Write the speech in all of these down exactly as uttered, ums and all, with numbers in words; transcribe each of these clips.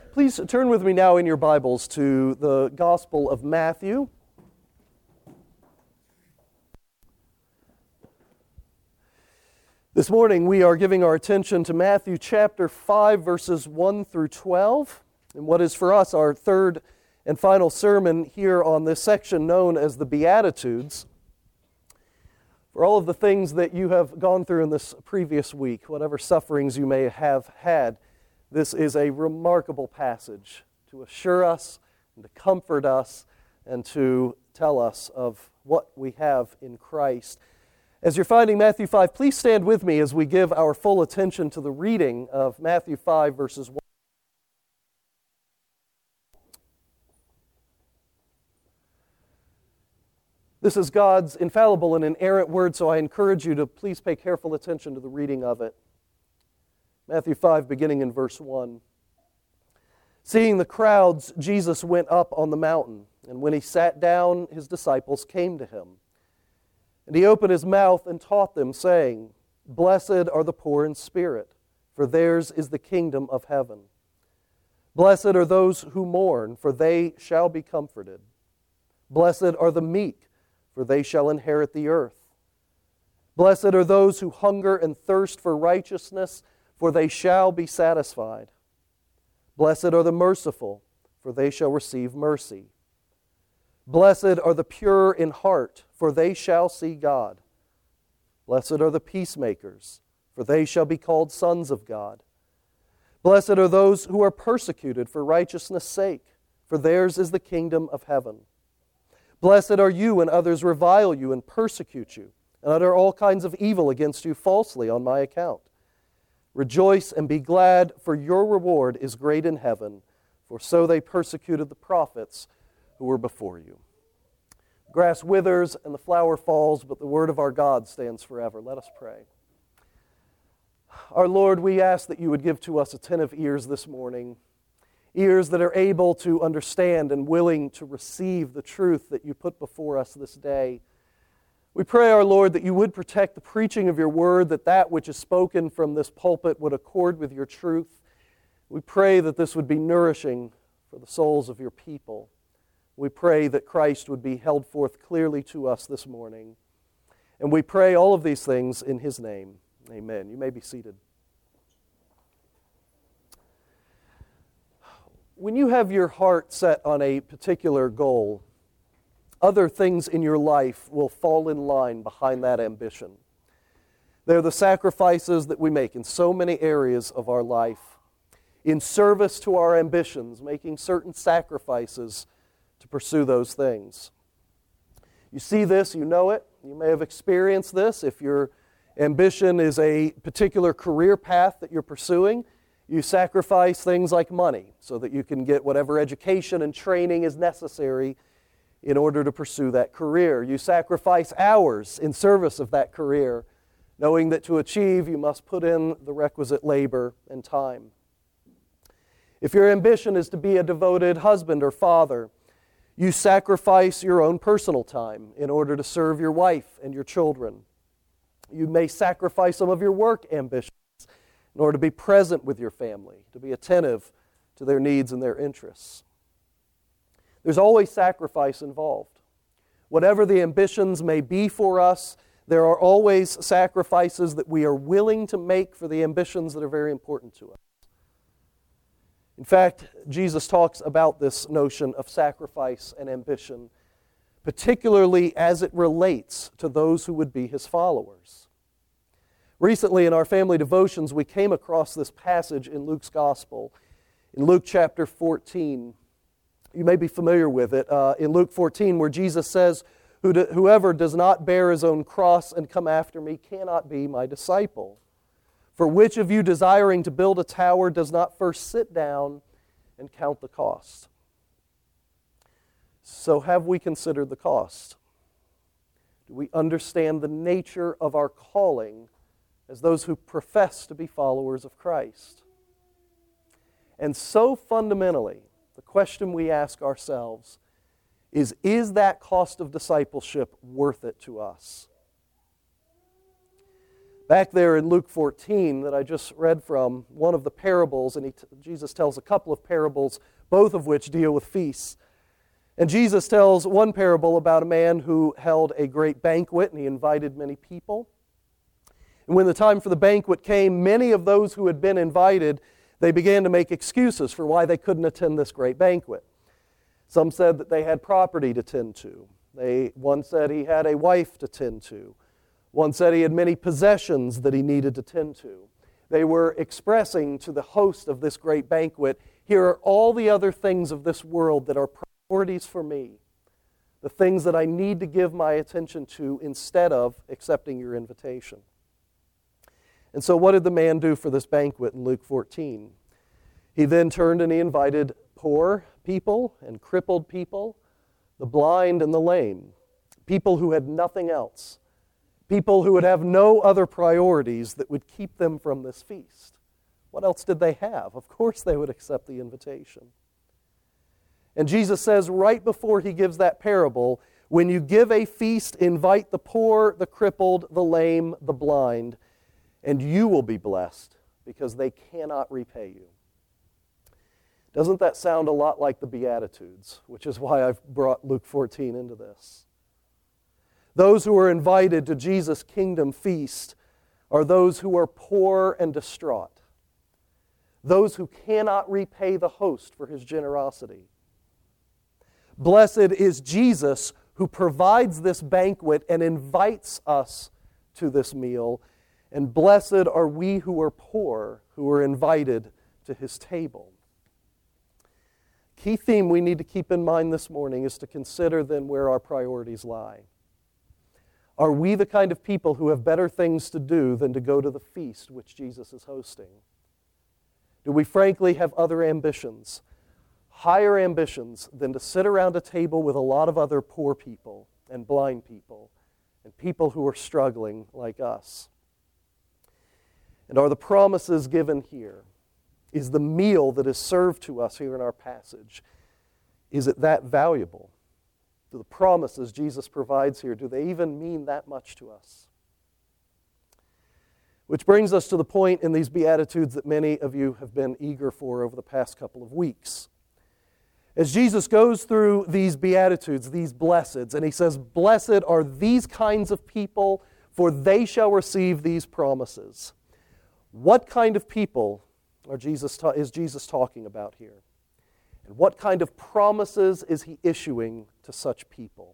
Please turn with me now in your Bibles to the Gospel of Matthew. This morning we are giving our attention to Matthew chapter five, verses one through twelve, and what is for us our third and final sermon here on this section known as the Beatitudes. For all of the things that you have gone through in this previous week, whatever sufferings you may have had, this is a remarkable passage to assure us and to comfort us and to tell us of what we have in Christ. As you're finding Matthew five, please stand with me as we give our full attention to the reading of Matthew five, verses one. This is God's infallible and inerrant word, so I encourage you to please pay careful attention to the reading of it. Matthew five, beginning in verse one. Seeing the crowds, Jesus went up on the mountain, and when he sat down, his disciples came to him. And he opened his mouth and taught them, saying, Blessed are the poor in spirit, for theirs is the kingdom of heaven. Blessed are those who mourn, for they shall be comforted. Blessed are the meek, for they shall inherit the earth. Blessed are those who hunger and thirst for righteousness, for they shall be satisfied. Blessed are the merciful, for they shall receive mercy. Blessed are the pure in heart, for they shall see God. Blessed are the peacemakers, for they shall be called sons of God. Blessed are those who are persecuted for righteousness' sake, for theirs is the kingdom of heaven. Blessed are you when others revile you and persecute you, and utter all kinds of evil against you falsely on my account. Rejoice and be glad, for your reward is great in heaven, for so they persecuted the prophets who were before you. The grass withers and the flower falls, but the word of our God stands forever. Let us pray. Our Lord, we ask that you would give to us attentive ears this morning, ears that are able to understand and willing to receive the truth that you put before us this day. We pray, our Lord, that you would protect the preaching of your word, that that which is spoken from this pulpit would accord with your truth. We pray that this would be nourishing for the souls of your people. We pray that Christ would be held forth clearly to us this morning. And we pray all of these things in his name. Amen. You may be seated. When you have your heart set on a particular goal, other things in your life will fall in line behind that ambition. They're the sacrifices that we make in so many areas of our life, in service to our ambitions, making certain sacrifices to pursue those things. You see this, you know it, you may have experienced this. If your ambition is a particular career path that you're pursuing, you sacrifice things like money so that you can get whatever education and training is necessary in order to pursue that career. You sacrifice hours in service of that career, knowing that to achieve you must put in the requisite labor and time. If your ambition is to be a devoted husband or father, you sacrifice your own personal time in order to serve your wife and your children. You may sacrifice some of your work ambitions in order to be present with your family, to be attentive to their needs and their interests. There's always sacrifice involved. Whatever the ambitions may be for us, there are always sacrifices that we are willing to make for the ambitions that are very important to us. In fact, Jesus talks about this notion of sacrifice and ambition, particularly as it relates to those who would be his followers. Recently in our family devotions, we came across this passage in Luke's Gospel, in Luke chapter fourteen. You may be familiar with it. Uh, in Luke fourteen, where Jesus says, Who do, whoever does not bear his own cross and come after me cannot be my disciple. For which of you desiring to build a tower does not first sit down and count the cost? So have we considered the cost? Do we understand the nature of our calling as those who profess to be followers of Christ? And so fundamentally, the question we ask ourselves is, is that cost of discipleship worth it to us? Back there in Luke fourteen that I just read from, one of the parables, and he, Jesus tells a couple of parables, both of which deal with feasts. And Jesus tells one parable about a man who held a great banquet, and he invited many people. And when the time for the banquet came, many of those who had been invited, they began to make excuses for why they couldn't attend this great banquet. Some said that they had property to tend to. They, one said he had a wife to tend to. One said he had many possessions that he needed to tend to. They were expressing to the host of this great banquet, here are all the other things of this world that are priorities for me, the things that I need to give my attention to instead of accepting your invitation. And so what did the man do for this banquet in Luke fourteen? He then turned and he invited poor people and crippled people, the blind and the lame, people who had nothing else, people who would have no other priorities that would keep them from this feast. What else did they have? Of course they would accept the invitation. And Jesus says right before he gives that parable, when you give a feast, invite the poor, the crippled, the lame, the blind, and you will be blessed because they cannot repay you. Doesn't that sound a lot like the Beatitudes, which is why I've brought Luke fourteen into this? Those who are invited to Jesus' kingdom feast are those who are poor and distraught, those who cannot repay the host for his generosity. Blessed is Jesus who provides this banquet and invites us to this meal, and blessed are we who are poor, who are invited to his table. Key theme we need to keep in mind this morning is to consider then where our priorities lie. Are we the kind of people who have better things to do than to go to the feast which Jesus is hosting? Do we frankly have other ambitions, higher ambitions than to sit around a table with a lot of other poor people and blind people and people who are struggling like us? And are the promises given here, is the meal that is served to us here in our passage, is it that valuable? Do the promises Jesus provides here, do they even mean that much to us? Which brings us to the point in these Beatitudes that many of you have been eager for over the past couple of weeks. As Jesus goes through these Beatitudes, these blesseds, and he says, blessed are these kinds of people, for they shall receive these promises. What kind of people are Jesus ta- is Jesus talking about here? And what kind of promises is he issuing to such people?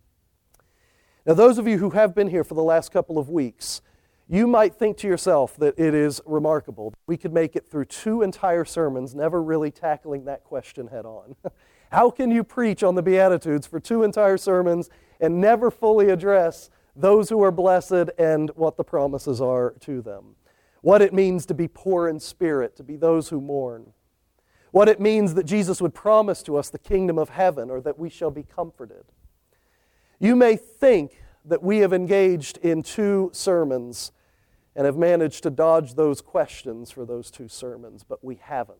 Now, those of you who have been here for the last couple of weeks, you might think to yourself that it is remarkable. We could make it through two entire sermons never really tackling that question head on. How can you preach on the Beatitudes for two entire sermons and never fully address those who are blessed and what the promises are to them? What it means to be poor in spirit, to be those who mourn. What it means that Jesus would promise to us the kingdom of heaven or that we shall be comforted. You may think that we have engaged in two sermons and have managed to dodge those questions for those two sermons, but we haven't.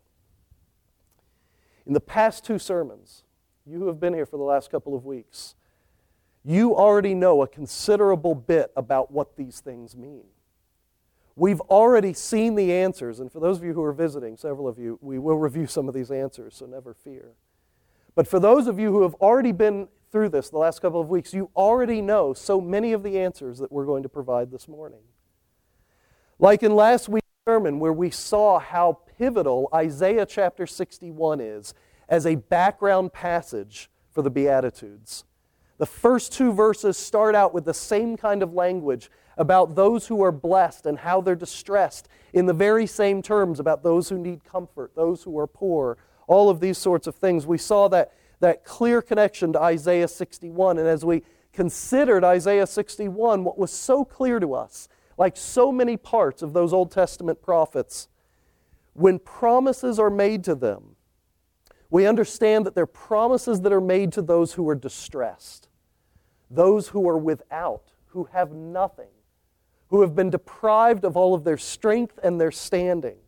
In the past two sermons, you who have been here for the last couple of weeks, you already know a considerable bit about what these things mean. We've already seen the answers, and for those of you who are visiting, several of you, we will review some of these answers, so never fear. But for those of you who have already been through this the last couple of weeks, you already know so many of the answers that we're going to provide this morning. Like in last week's sermon where we saw how pivotal Isaiah chapter sixty-one is as a background passage for the Beatitudes. The first two verses start out with the same kind of language about those who are blessed and how they're distressed in the very same terms about those who need comfort, those who are poor, all of these sorts of things. We saw that, that clear connection to Isaiah sixty-one, and as we considered Isaiah sixty-one, what was so clear to us, like so many parts of those Old Testament prophets, when promises are made to them, we understand that they're promises that are made to those who are distressed, those who are without, who have nothing, who have been deprived of all of their strength and their standing.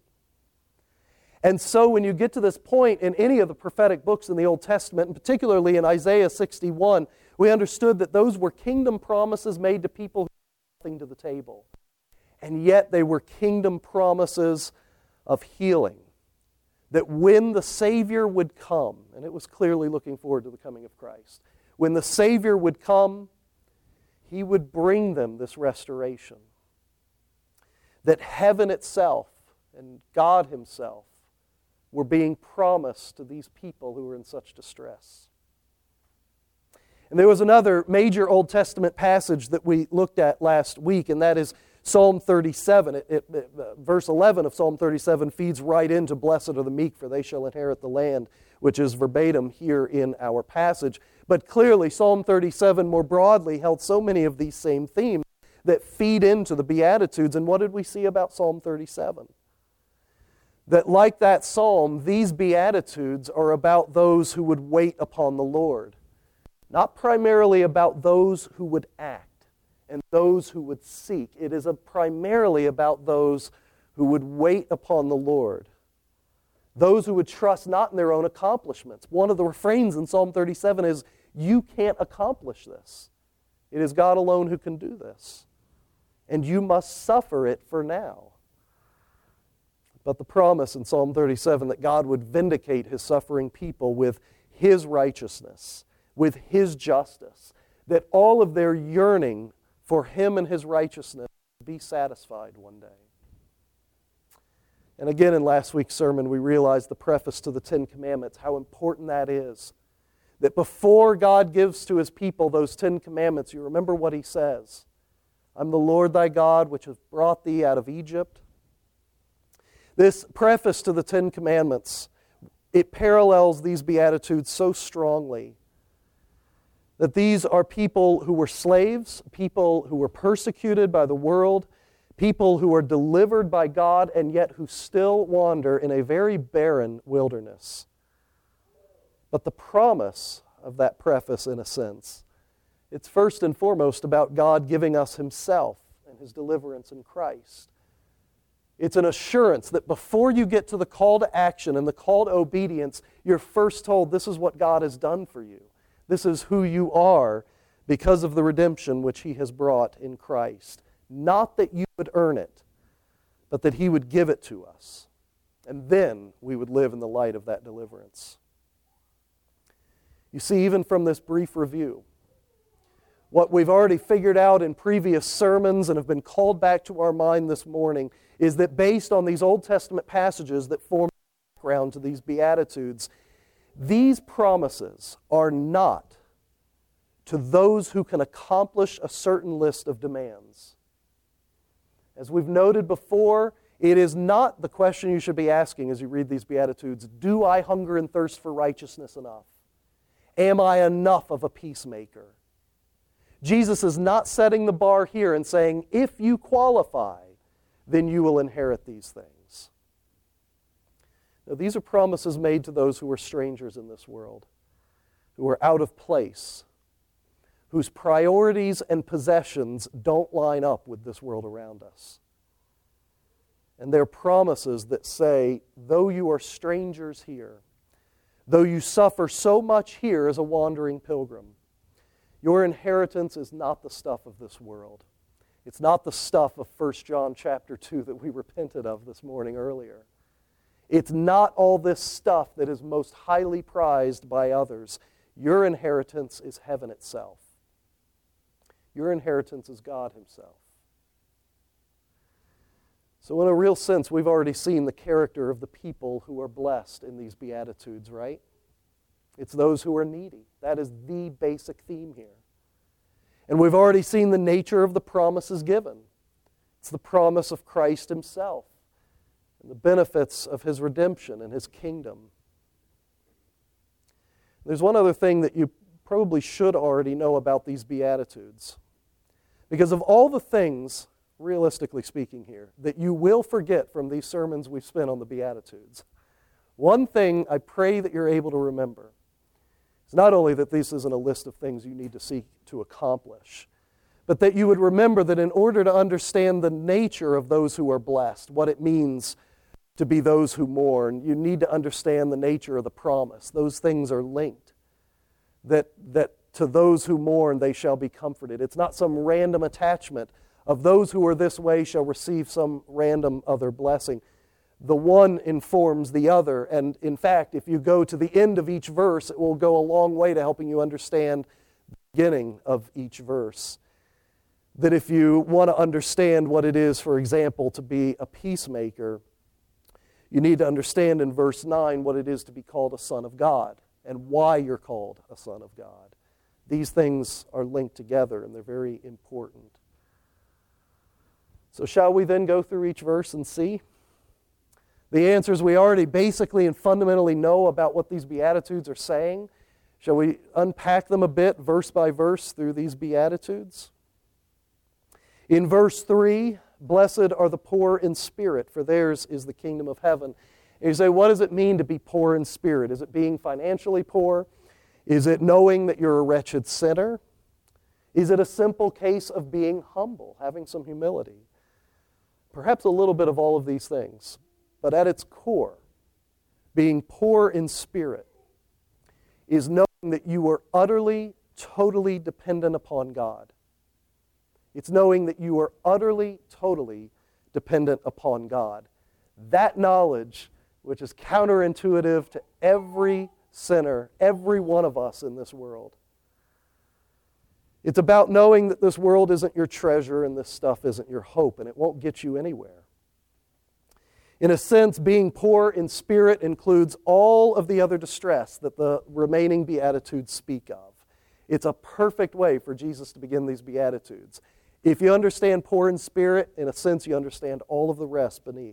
And so when you get to this point in any of the prophetic books in the Old Testament, and particularly in Isaiah sixty-one, we understood that those were kingdom promises made to people who had nothing to the table. and yet they were kingdom promises of healing. That when the Savior would come, and it was clearly looking forward to the coming of Christ, when the Savior would come, He would bring them this restoration. That heaven itself and God Himself were being promised to these people who were in such distress. And there was another major Old Testament passage that we looked at last week, and that is Psalm thirty-seven. It, it, it, uh, verse eleven of Psalm thirty-seven feeds right into "Blessed are the meek, for they shall inherit the land," which is verbatim here in our passage. But clearly, Psalm thirty-seven more broadly held so many of these same themes that feed into the Beatitudes. And what did we see about Psalm thirty-seven? That like that psalm, these Beatitudes are about those who would wait upon the Lord. Not primarily about those who would act and those who would seek. It is a primarily about those who would wait upon the Lord. Those who would trust not in their own accomplishments. One of the refrains in Psalm thirty-seven is, you can't accomplish this. It is God alone who can do this. And you must suffer it for now. But the promise in Psalm thirty-seven that God would vindicate His suffering people with His righteousness, with His justice, that all of their yearning for Him and His righteousness would be satisfied one day. And again, in last week's sermon, we realized the preface to the Ten Commandments, how important that is. That before God gives to His people those Ten Commandments, you remember what He says. I'm the Lord thy God, which has brought thee out of Egypt. This preface to the Ten Commandments, it parallels these Beatitudes so strongly. That these are people who were slaves, people who were persecuted by the world, people who are delivered by God and yet who still wander in a very barren wilderness. But the promise of that preface, in a sense, it's first and foremost about God giving us Himself and His deliverance in Christ. It's an assurance that before you get to the call to action and the call to obedience, you're first told this is what God has done for you. This is who you are because of the redemption which He has brought in Christ. Not that you would earn it, but that He would give it to us. And then we would live in the light of that deliverance. You see, even from this brief review, what we've already figured out in previous sermons and have been called back to our mind this morning is that based on these Old Testament passages that form the background to these Beatitudes, these promises are not to those who can accomplish a certain list of demands. As we've noted before, it is not the question you should be asking as you read these Beatitudes, do I hunger and thirst for righteousness enough? Am I enough of a peacemaker? Jesus is not setting the bar here and saying, if you qualify, then you will inherit these things. Now, these are promises made to those who are strangers in this world, who are out of place, whose priorities and possessions don't line up with this world around us. And they're promises that say, though you are strangers here, though you suffer so much here as a wandering pilgrim, your inheritance is not the stuff of this world. It's not the stuff of First John chapter two that we repented of this morning earlier. It's not all this stuff that is most highly prized by others. Your inheritance is heaven itself. Your inheritance is God Himself. So in a real sense, we've already seen the character of the people who are blessed in these Beatitudes, right? It's those who are needy. That is the basic theme here. And we've already seen the nature of the promises given. It's the promise of Christ Himself and the benefits of His redemption and His kingdom. There's one other thing that you probably should already know about these Beatitudes. Because of all the things, realistically speaking here, that you will forget from these sermons we've spent on the Beatitudes, one thing I pray that you're able to remember is not only that this isn't a list of things you need to seek to accomplish, but that you would remember that in order to understand the nature of those who are blessed, what it means to be those who mourn, you need to understand the nature of the promise. Those things are linked. That, that to those who mourn, they shall be comforted. It's not some random attachment of those who are this way shall receive some random other blessing. The one informs the other, and in fact, if you go to the end of each verse, it will go a long way to helping you understand the beginning of each verse. That if you want to understand what it is, for example, to be a peacemaker, you need to understand in verse nine what it is to be called a son of God and why you're called a son of God. These things are linked together and they're very important. So shall we then go through each verse and see? The answers we already basically and fundamentally know about what these Beatitudes are saying. Shall we unpack them a bit, verse by verse, through these Beatitudes? In verse three, blessed are the poor in spirit, for theirs is the kingdom of heaven. And you say, what does it mean to be poor in spirit? Is it being financially poor? Is it knowing that you're a wretched sinner? Is it a simple case of being humble, having some humility? Perhaps a little bit of all of these things. But at its core, being poor in spirit is knowing that you are utterly, totally dependent upon God. It's knowing that you are utterly, totally dependent upon God. That knowledge, which is counterintuitive to every sinner, every one of us in this world. It's about knowing that this world isn't your treasure and this stuff isn't your hope, and it won't get you anywhere. In a sense, being poor in spirit includes all of the other distress that the remaining Beatitudes speak of. It's a perfect way for Jesus to begin these Beatitudes. If you understand poor in spirit, in a sense, you understand all of the rest beneath.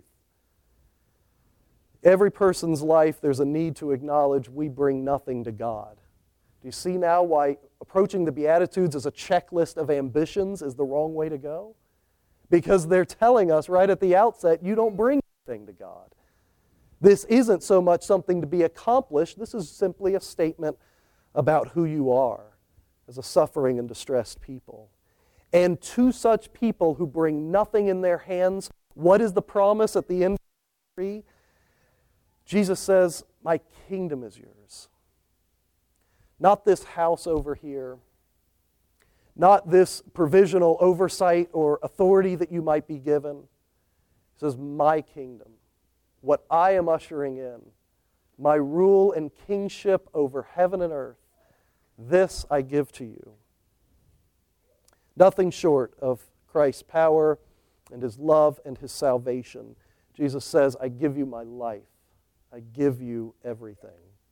Every person's life, there's a need to acknowledge we bring nothing to God. Do you see now why approaching the Beatitudes as a checklist of ambitions is the wrong way to go? Because they're telling us right at the outset, you don't bring anything to God. This isn't so much something to be accomplished. This is simply a statement about who you are as a suffering and distressed people. And to such people who bring nothing in their hands, what is the promise at the end of the tree? Jesus says, my kingdom is yours. Not this house over here. Not this provisional oversight or authority that you might be given. He says, my kingdom. What I am ushering in. My rule and kingship over heaven and earth. This I give to you. Nothing short of Christ's power and His love and His salvation. Jesus says, I give you my life. I give you everything.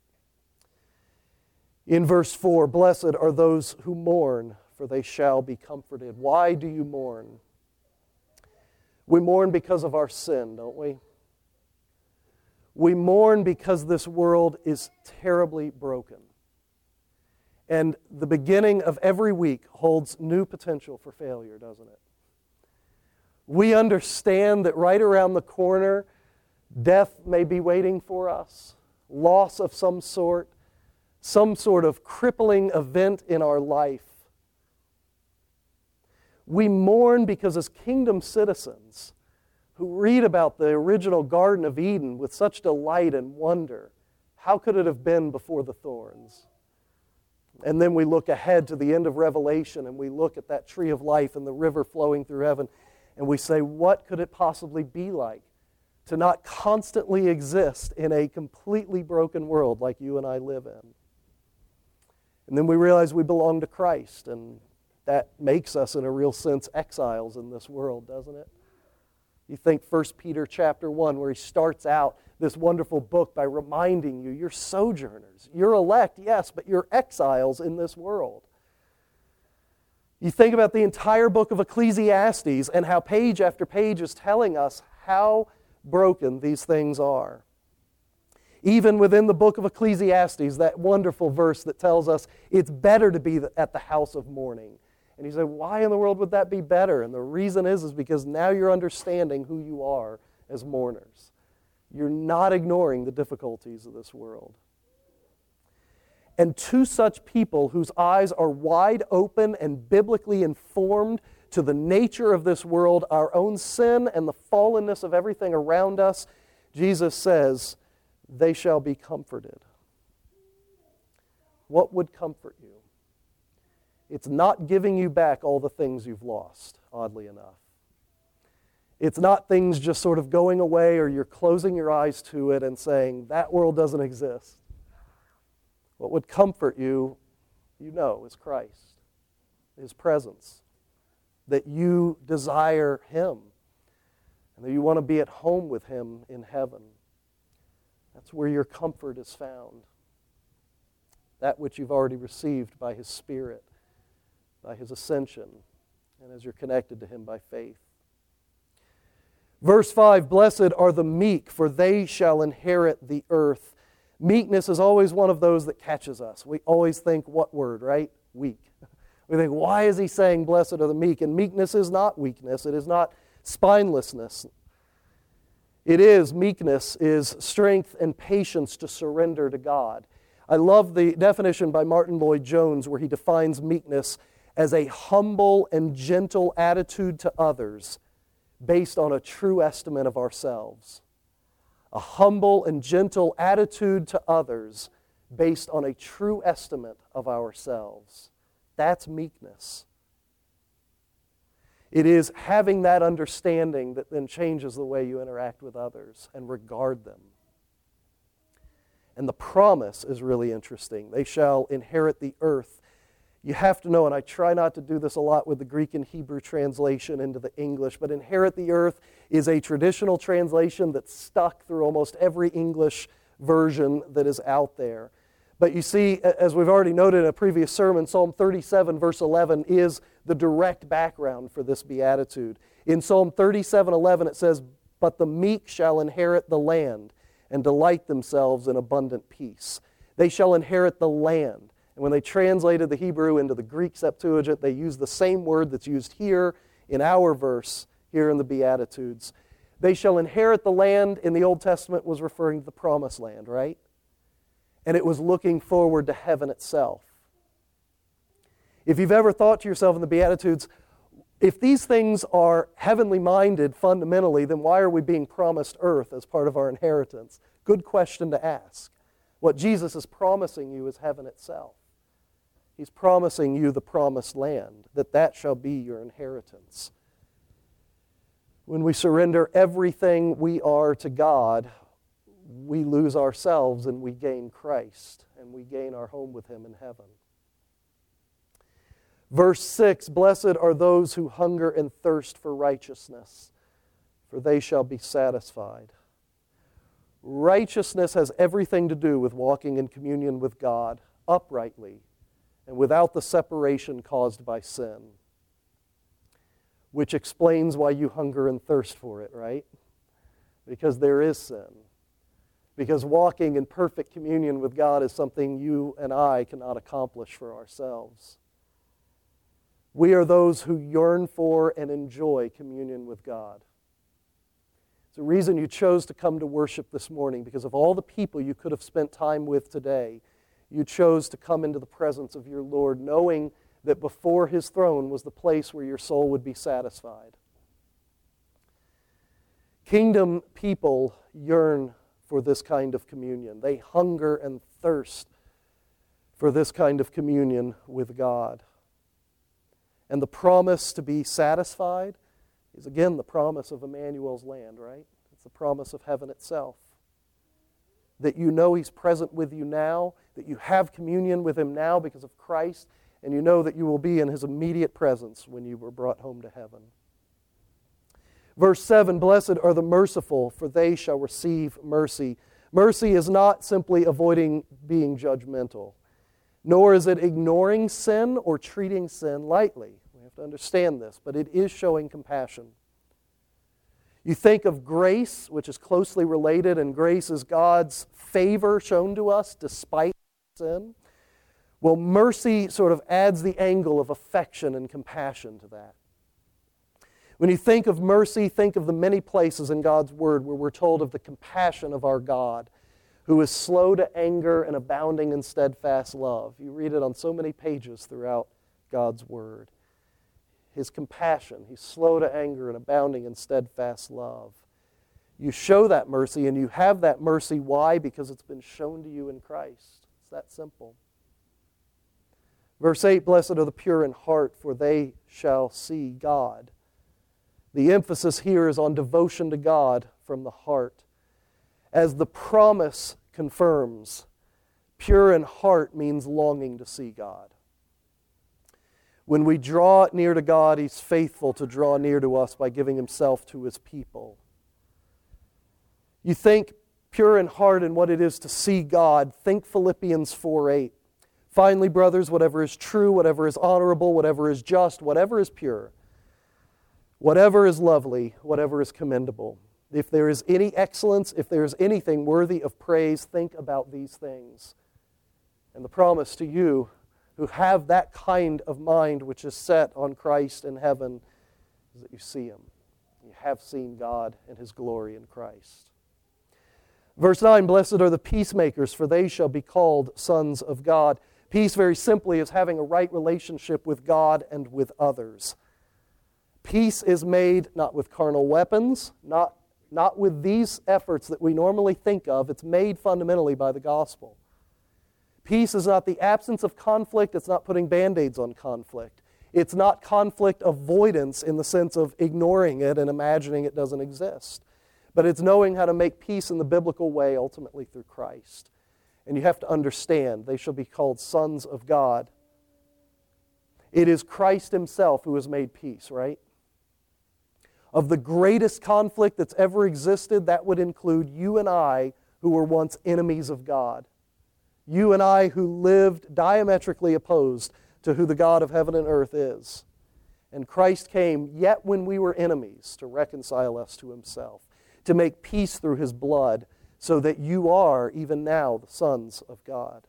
In verse four, blessed are those who mourn, for they shall be comforted. Why do you mourn? We mourn because of our sin, don't we? We mourn because this world is terribly broken. And the beginning of every week holds new potential for failure, doesn't it? We understand that right around the corner, death may be waiting for us, loss of some sort, some sort of crippling event in our life. We mourn because as kingdom citizens who read about the original Garden of Eden with such delight and wonder, how could it have been before the thorns? And then we look ahead to the end of Revelation and we look at that tree of life and the river flowing through heaven and we say, what could it possibly be like to not constantly exist in a completely broken world like you and I live in? And then we realize we belong to Christ, and that makes us, in a real sense, exiles in this world, doesn't it? You think First Peter chapter one, where he starts out this wonderful book by reminding you, you're sojourners. You're elect, yes, but you're exiles in this world. You think about the entire book of Ecclesiastes and how page after page is telling us how broken these things are. Even within the book of Ecclesiastes, that wonderful verse that tells us it's better to be at the house of mourning. And you say, why in the world would that be better? And the reason is, is because now you're understanding who you are as mourners. You're not ignoring the difficulties of this world. And to such people whose eyes are wide open and biblically informed to the nature of this world, our own sin and the fallenness of everything around us, Jesus says, they shall be comforted. What would comfort you? It's not giving you back all the things you've lost, oddly enough. It's not things just sort of going away or you're closing your eyes to it and saying, that world doesn't exist. What would comfort you, you know, is Christ, His presence, that you desire Him, and that you want to be at home with Him in heaven. That's where your comfort is found. That which you've already received by His Spirit, by His ascension, and as you're connected to Him by faith. Verse five, blessed are the meek, for they shall inherit the earth. Meekness is always one of those that catches us. We always think, what word, right? Weak. We think, why is he saying blessed are the meek? And meekness is not weakness. It is not spinelessness. It is, meekness is strength and patience to surrender to God. I love the definition by Martin Lloyd-Jones where he defines meekness as a humble and gentle attitude to others based on a true estimate of ourselves. A humble and gentle attitude to others based on a true estimate of ourselves. That's meekness. It is having that understanding that then changes the way you interact with others and regard them. And the promise is really interesting. They shall inherit the earth. You have to know, and I try not to do this a lot with the Greek and Hebrew translation into the English, but inherit the earth is a traditional translation that's stuck through almost every English version that is out there. But you see, as we've already noted in a previous sermon, Psalm thirty-seven, verse eleven, is the direct background for this beatitude. In Psalm thirty-seven, eleven, it says, "But the meek shall inherit the land and delight themselves in abundant peace." They shall inherit the land. And when they translated the Hebrew into the Greek Septuagint, they used the same word that's used here in our verse, here in the Beatitudes. They shall inherit the land in the Old Testament was referring to the promised land, right? And it was looking forward to heaven itself. If you've ever thought to yourself in the Beatitudes, if these things are heavenly minded fundamentally, then why are we being promised earth as part of our inheritance? Good question to ask. What Jesus is promising you is heaven itself. He's promising you the promised land, that that shall be your inheritance. When we surrender everything we are to God, we lose ourselves and we gain Christ, and we gain our home with Him in heaven. Verse six, blessed are those who hunger and thirst for righteousness, for they shall be satisfied. Righteousness has everything to do with walking in communion with God uprightly and without the separation caused by sin, which explains why you hunger and thirst for it, right? Because there is sin. Because walking in perfect communion with God is something you and I cannot accomplish for ourselves. We are those who yearn for and enjoy communion with God. It's the reason you chose to come to worship this morning, because of all the people you could have spent time with today, you chose to come into the presence of your Lord, knowing that before His throne was the place where your soul would be satisfied. Kingdom people yearn for this kind of communion. They hunger and thirst for this kind of communion with God. And the promise to be satisfied is again the promise of Emmanuel's land, right? It's the promise of heaven itself. That you know He's present with you now, that you have communion with Him now because of Christ, and you know that you will be in His immediate presence when you were brought home to heaven. Verse seven, blessed are the merciful, for they shall receive mercy. Mercy is not simply avoiding being judgmental, nor is it ignoring sin or treating sin lightly. We have to understand this, but it is showing compassion. You think of grace, which is closely related, and grace is God's favor shown to us despite sin. Well, mercy sort of adds the angle of affection and compassion to that. When you think of mercy, think of the many places in God's Word where we're told of the compassion of our God, who is slow to anger and abounding in steadfast love. You read it on so many pages throughout God's Word. His compassion, He's slow to anger and abounding in steadfast love. You show that mercy, and you have that mercy. Why? Because it's been shown to you in Christ. It's that simple. Verse eight, blessed are the pure in heart, for they shall see God. The emphasis here is on devotion to God from the heart. As the promise confirms, pure in heart means longing to see God. When we draw near to God, He's faithful to draw near to us by giving Himself to His people. You think pure in heart and what it is to see God, think Philippians four eight. Finally, brothers, whatever is true, whatever is honorable, whatever is just, whatever is pure, whatever is lovely, whatever is commendable. If there is any excellence, if there is anything worthy of praise, think about these things. And the promise to you who have that kind of mind which is set on Christ in heaven is that you see Him. You have seen God and His glory in Christ. Verse nine, blessed are the peacemakers, for they shall be called sons of God. Peace, very simply, is having a right relationship with God and with others. Peace is made not with carnal weapons, not, not with these efforts that we normally think of. It's made fundamentally by the gospel. Peace is not the absence of conflict. It's not putting Band-Aids on conflict. It's not conflict avoidance in the sense of ignoring it and imagining it doesn't exist. But it's knowing how to make peace in the biblical way, ultimately through Christ. And you have to understand, they shall be called sons of God. It is Christ Himself who has made peace, right? Of the greatest conflict that's ever existed, that would include you and I, who were once enemies of God. You and I who lived diametrically opposed to who the God of heaven and earth is. And Christ came, yet when we were enemies, to reconcile us to Himself, to make peace through His blood, so that you are, even now, the sons of God.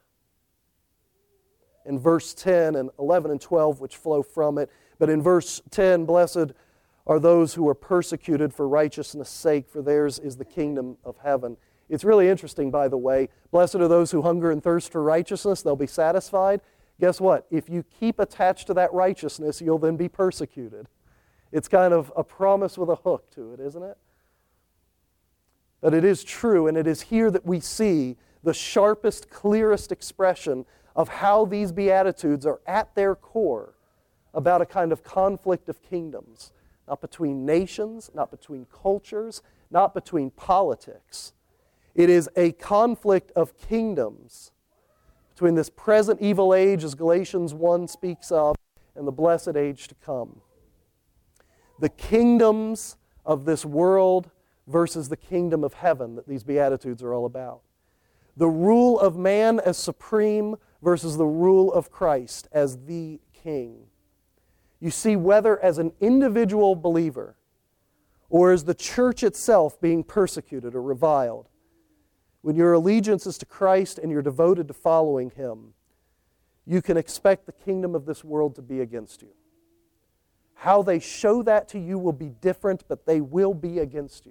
In verse ten and eleven and twelve, which flow from it, but in verse ten, blessed are those who are persecuted for righteousness' sake, for theirs is the kingdom of heaven. It's really interesting, by the way. Blessed are those who hunger and thirst for righteousness, they'll be satisfied. Guess what? If you keep attached to that righteousness, you'll then be persecuted. It's kind of a promise with a hook to it, isn't it? But it is true, and it is here that we see the sharpest, clearest expression of how these Beatitudes are at their core about a kind of conflict of kingdoms. Not between nations, not between cultures, not between politics. It is a conflict of kingdoms between this present evil age, as Galatians one speaks of, and the blessed age to come. The kingdoms of this world versus the kingdom of heaven that these Beatitudes are all about. The rule of man as supreme versus the rule of Christ as the King. You see, whether as an individual believer or as the church itself being persecuted or reviled, when your allegiance is to Christ and you're devoted to following Him, you can expect the kingdom of this world to be against you. How they show that to you will be different, but they will be against you.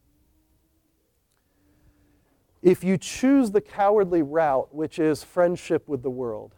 If you choose the cowardly route, which is friendship with the world,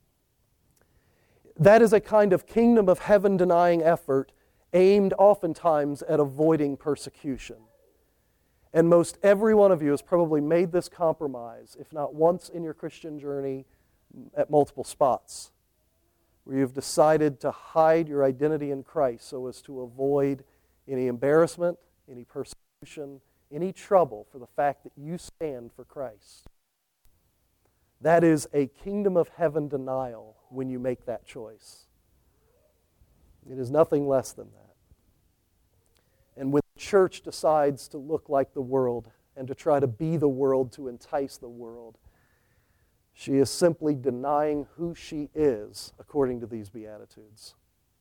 that is a kind of kingdom of heaven denying effort aimed oftentimes at avoiding persecution. And most every one of you has probably made this compromise, if not once in your Christian journey, at multiple spots, where you've decided to hide your identity in Christ so as to avoid any embarrassment, any persecution, any trouble for the fact that you stand for Christ. That is a kingdom of heaven denial when you make that choice. It is nothing less than that. And when the church decides to look like the world and to try to be the world to entice the world, she is simply denying who she is according to these Beatitudes.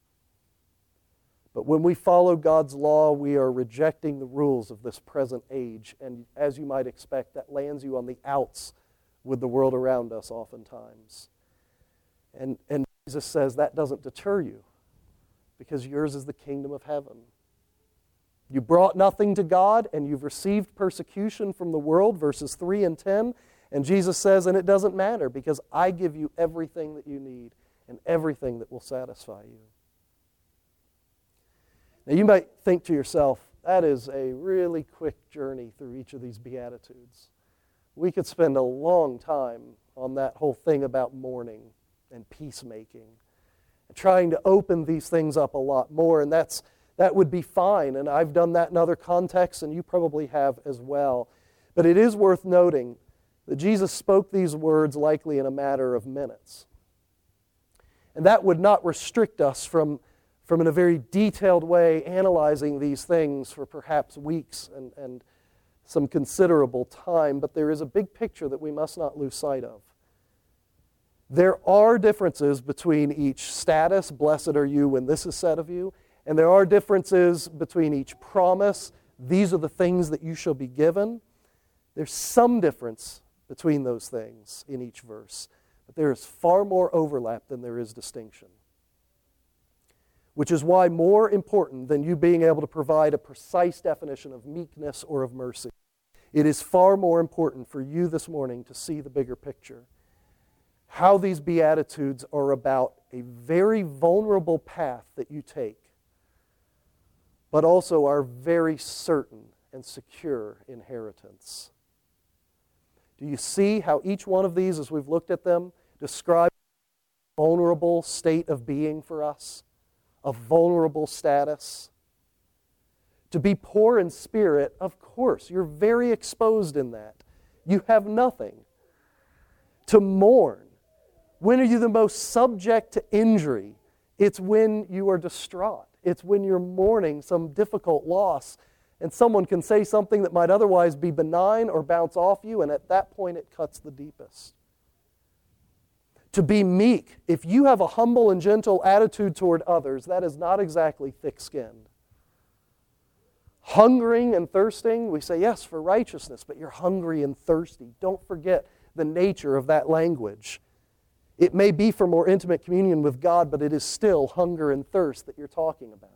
But when we follow God's law, we are rejecting the rules of this present age. And as you might expect, that lands you on the outs with the world around us oftentimes. And, and Jesus says that doesn't deter you, because yours is the kingdom of heaven. You brought nothing to God, and you've received persecution from the world, verses three and ten. And Jesus says, and it doesn't matter, because I give you everything that you need and everything that will satisfy you. Now you might think to yourself, that is a really quick journey through each of these Beatitudes. We could spend a long time on that whole thing about mourning and peacemaking, and trying to open these things up a lot more, and that's That would be fine, and I've done that in other contexts, and you probably have as well. But it is worth noting that Jesus spoke these words likely in a matter of minutes. And that would not restrict us from, from in a very detailed way, analyzing these things for perhaps weeks and, and some considerable time, but there is a big picture that we must not lose sight of. There are differences between each status, blessed are you when this is said of you, and there are differences between each promise, these are the things that you shall be given. There's some difference between those things in each verse, but there is far more overlap than there is distinction. Which is why more important than you being able to provide a precise definition of meekness or of mercy, it is far more important for you this morning to see the bigger picture. How these Beatitudes are about a very vulnerable path that you take, but also our very certain and secure inheritance. Do you see how each one of these, as we've looked at them, describe a vulnerable state of being for us? A vulnerable status? To be poor in spirit, of course, you're very exposed in that. You have nothing. To mourn, when are you the most subject to injury? It's when you are distraught. It's when you're mourning some difficult loss, and someone can say something that might otherwise be benign or bounce off you, and at that point it cuts the deepest. To be meek, if you have a humble and gentle attitude toward others, that is not exactly thick-skinned. Hungering and thirsting, we say, yes, for righteousness, but you're hungry and thirsty. Don't forget the nature of that language. It may be for more intimate communion with God, but it is still hunger and thirst that you're talking about.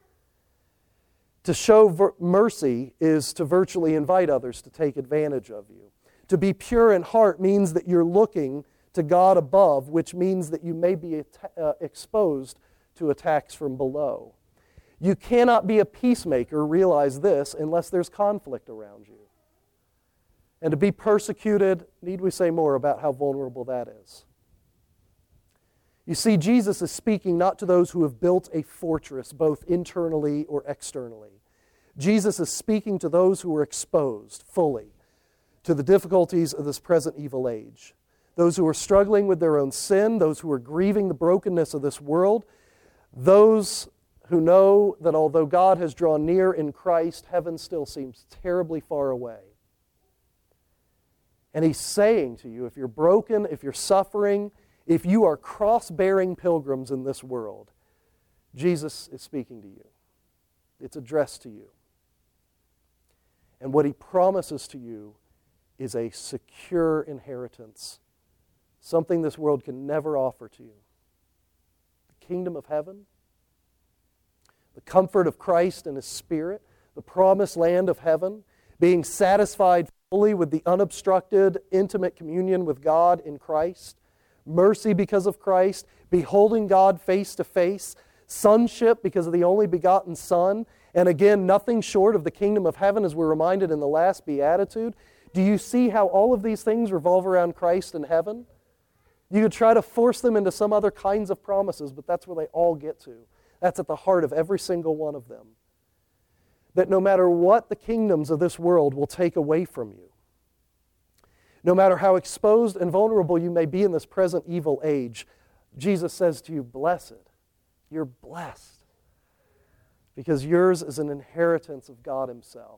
To show ver- mercy is to virtually invite others to take advantage of you. To be pure in heart means that you're looking to God above, which means that you may be at- uh, exposed to attacks from below. You cannot be a peacemaker, realize this, unless there's conflict around you. And to be persecuted, need we say more about how vulnerable that is? You see, Jesus is speaking not to those who have built a fortress, both internally or externally. Jesus is speaking to those who are exposed fully to the difficulties of this present evil age. Those who are struggling with their own sin, those who are grieving the brokenness of this world, those who know that although God has drawn near in Christ, heaven still seems terribly far away. And He's saying to you, if you're broken, if you're suffering, if you are cross-bearing pilgrims in this world, Jesus is speaking to you. It's addressed to you. And what He promises to you is a secure inheritance, something this world can never offer to you. The kingdom of heaven, the comfort of Christ and His Spirit, the promised land of heaven, being satisfied fully with the unobstructed, intimate communion with God in Christ, mercy because of Christ, beholding God face to face, sonship because of the only begotten Son, and again, nothing short of the kingdom of heaven, as we're reminded in the last beatitude. Do you see how all of these things revolve around Christ and heaven? You could try to force them into some other kinds of promises, but that's where they all get to. That's at the heart of every single one of them. That no matter what the kingdoms of this world will take away from you, no matter how exposed and vulnerable you may be in this present evil age, Jesus says to you, blessed, you're blessed, because yours is an inheritance of God Himself,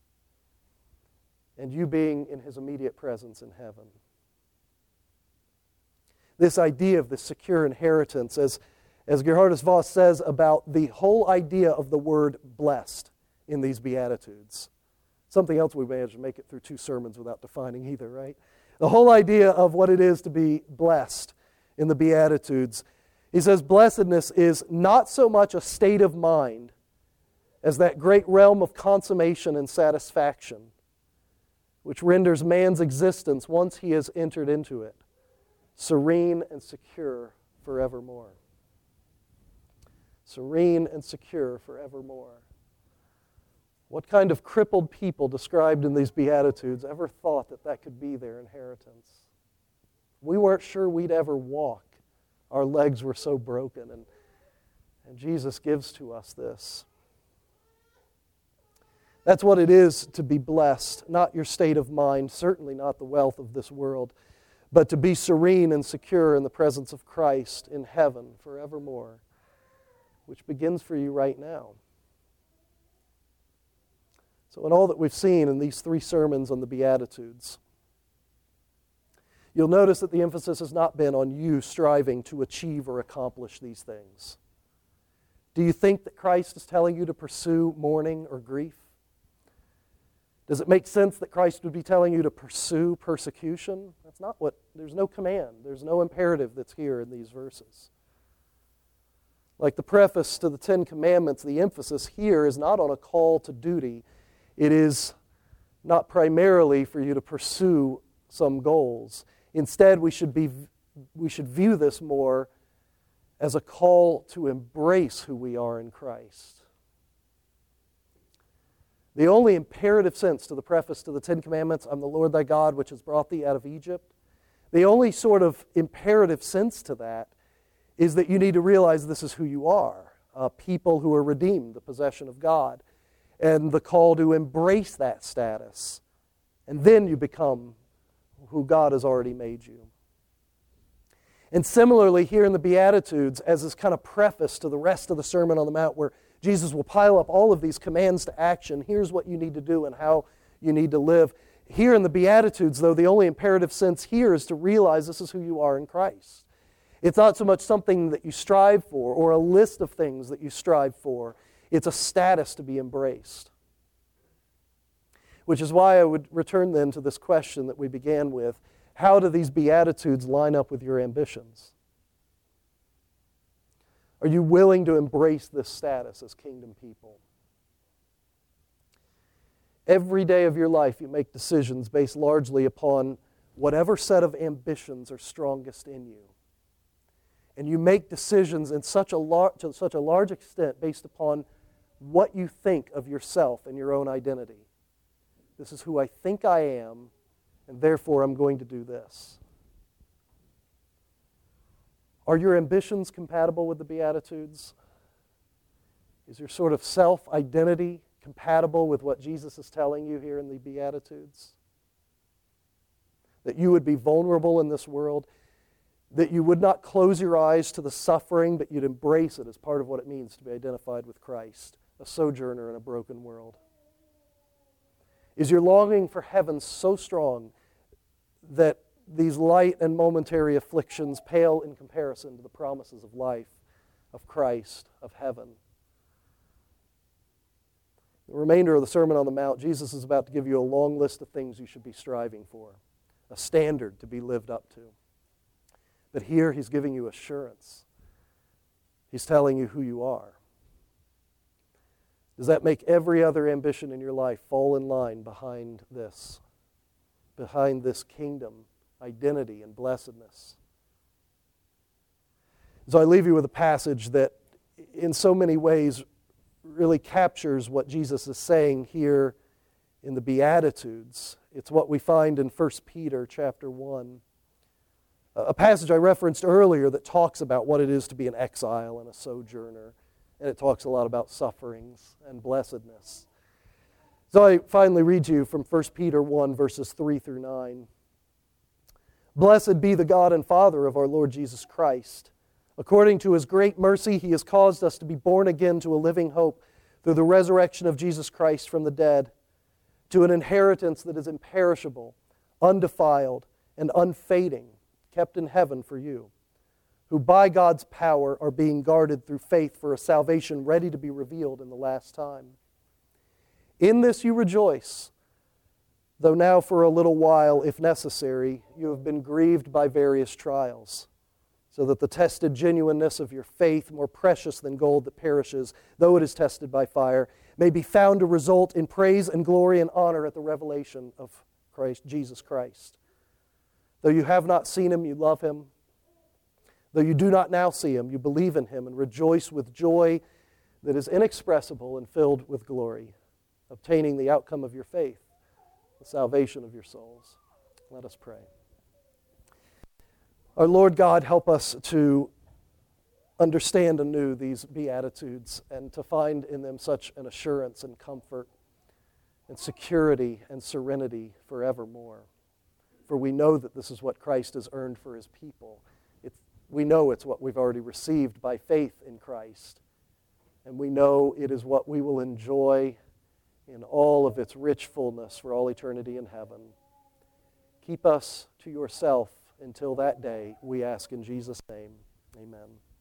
and you being in His immediate presence in heaven. This idea of the secure inheritance, as, as Geerhardus Vos says about the whole idea of the word blessed in these Beatitudes. Something else we managed to make it through two sermons without defining either, right? The whole idea of what it is to be blessed in the Beatitudes. He says blessedness is not so much a state of mind as that great realm of consummation and satisfaction, which renders man's existence, once he has entered into it, serene and secure forevermore. Serene and secure forevermore. What kind of crippled people described in these Beatitudes ever thought that that could be their inheritance? We weren't sure we'd ever walk. Our legs were so broken, and, and Jesus gives to us this. That's what it is to be blessed, not your state of mind, certainly not the wealth of this world, but to be serene and secure in the presence of Christ in heaven forevermore, which begins for you right now. So in all that we've seen in these three sermons on the Beatitudes, you'll notice that the emphasis has not been on you striving to achieve or accomplish these things. Do you think that Christ is telling you to pursue mourning or grief? Does it make sense that Christ would be telling you to pursue persecution? That's not what, there's no command, there's no imperative that's here in these verses. Like the preface to the Ten Commandments, the emphasis here is not on a call to duty. It is not primarily for you to pursue some goals. Instead, we should be we should view this more as a call to embrace who we are in Christ. The only imperative sense to the preface to the Ten Commandments, I'm the Lord thy God, which has brought thee out of Egypt, the only sort of imperative sense to that is that you need to realize this is who you are, a people who are redeemed, the possession of God, and the call to embrace that status. And then you become who God has already made you. And similarly, here in the Beatitudes, as this kind of preface to the rest of the Sermon on the Mount, where Jesus will pile up all of these commands to action, here's what you need to do and how you need to live. Here in the Beatitudes, though, the only imperative sense here is to realize this is who you are in Christ. It's not so much something that you strive for or a list of things that you strive for. It's a status to be embraced. Which is why I would return then to this question that we began with. How do these Beatitudes line up with your ambitions? Are you willing to embrace this status as kingdom people? Every day of your life you make decisions based largely upon whatever set of ambitions are strongest in you. And you make decisions in such a lar- to such a large extent based upon what you think of yourself and your own identity. This is who I think I am, and therefore I'm going to do this. Are your ambitions compatible with the Beatitudes? Is your sort of self-identity compatible with what Jesus is telling you here in the Beatitudes? That you would be vulnerable in this world, that you would not close your eyes to the suffering, but you'd embrace it as part of what it means to be identified with Christ, a sojourner in a broken world. Is your longing for heaven so strong that these light and momentary afflictions pale in comparison to the promises of life, of Christ, of heaven? The remainder of the Sermon on the Mount, Jesus is about to give you a long list of things you should be striving for, a standard to be lived up to. But here he's giving you assurance. He's telling you who you are. Does that make every other ambition in your life fall in line behind this, behind this kingdom, identity, and blessedness? So I leave you with a passage that in so many ways really captures what Jesus is saying here in the Beatitudes. It's what we find in First Peter chapter one. A passage I referenced earlier that talks about what it is to be an exile and a sojourner. And it talks a lot about sufferings and blessedness. So I finally read to you from First Peter one, verses three through nine. Blessed be the God and Father of our Lord Jesus Christ. According to His great mercy, He has caused us to be born again to a living hope through the resurrection of Jesus Christ from the dead, to an inheritance that is imperishable, undefiled, and unfading, kept in heaven for you, who by God's power are being guarded through faith for a salvation ready to be revealed in the last time. In this you rejoice, though now for a little while, if necessary, you have been grieved by various trials, so that the tested genuineness of your faith, more precious than gold that perishes, though it is tested by fire, may be found to result in praise and glory and honor at the revelation of Christ, Jesus Christ. Though you have not seen Him, you love Him. Though you do not now see Him, you believe in Him and rejoice with joy that is inexpressible and filled with glory, obtaining the outcome of your faith, the salvation of your souls. Let us pray. Our Lord God, help us to understand anew these Beatitudes and to find in them such an assurance and comfort. and security and serenity forevermore. For we know that this is what Christ has earned for his people. It's, we know it's what we've already received by faith in Christ. And we know it is what we will enjoy in all of its rich fullness for all eternity in heaven. Keep us to yourself until that day, we ask in Jesus' name. Amen.